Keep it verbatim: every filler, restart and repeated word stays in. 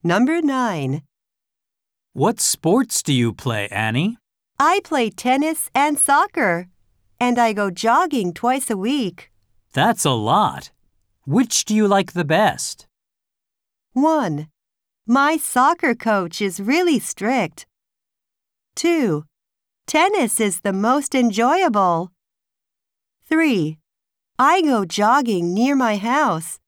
Number nine. What sports do you play, Annie? I play tennis and soccer, and I go jogging twice a week. That's a lot. Which do you like the best? one. My soccer coach is really strict. two. Tennis is the most enjoyable. three. I go jogging near my house.